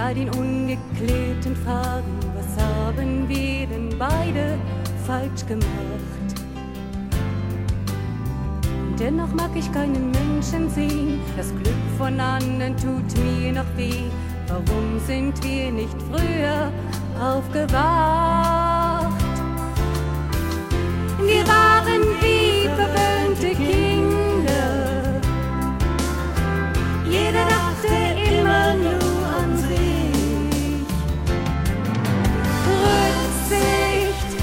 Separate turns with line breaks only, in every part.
all den ungeklärten Fragen, was haben wir denn beide falsch gemacht? Und dennoch mag ich keinen Menschen sehen, das Glück von anderen tut mir noch weh. Warum sind wir nicht früher aufgewacht? Wir waren wie verwöhnte Kinder, jeder dachte immer nur an sich. Rücksicht,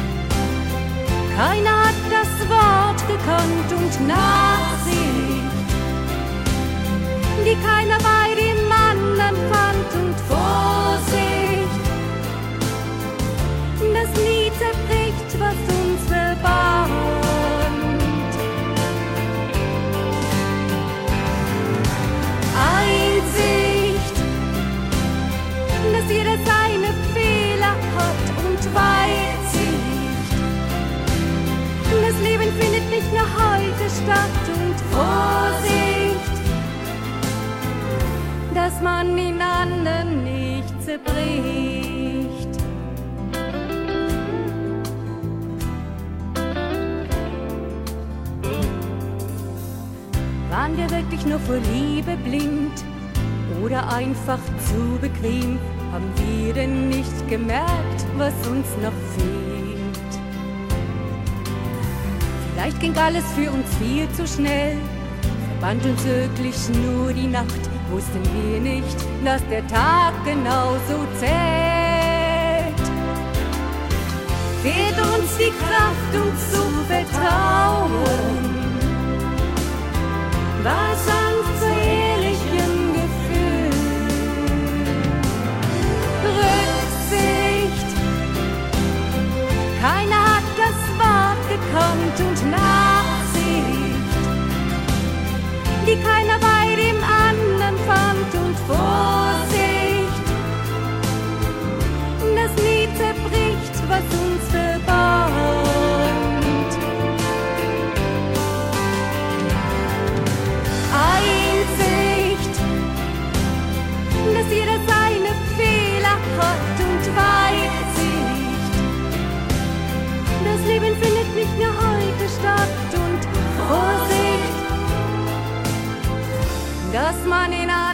keiner hat das Wort gekannt, und Nachsicht, die keiner bei dem anderen fand, und Vorsicht, das nie zerbricht, was uns verband. Einsicht, dass jeder seine Fehler hat, und Weitsicht, das Leben findet nicht nur heute statt, und Vorsicht, dass man den anderen nicht zerbricht. Waren wir wirklich nur vor Liebe blind oder einfach zu bequem? Haben wir denn nicht gemerkt, was uns noch fehlt? Vielleicht ging alles für uns viel zu schnell, verband uns wirklich nur die Nacht. Wussten wir nicht, dass der Tag genauso zählt? Fehlt uns die Kraft, uns zu vertrauen? Was sanft zu ehrlichem Gefühl? Rücksicht, keiner hat das Wort gekannt, und Nachsicht, die keiner bei dem anderen fand, und Vorsicht, das nie zerbricht, was uns verband. Einsicht, dass jeder seine Fehler hat, und Weitsicht, das Leben findet nicht nur heute statt, und Vorsicht, dass man in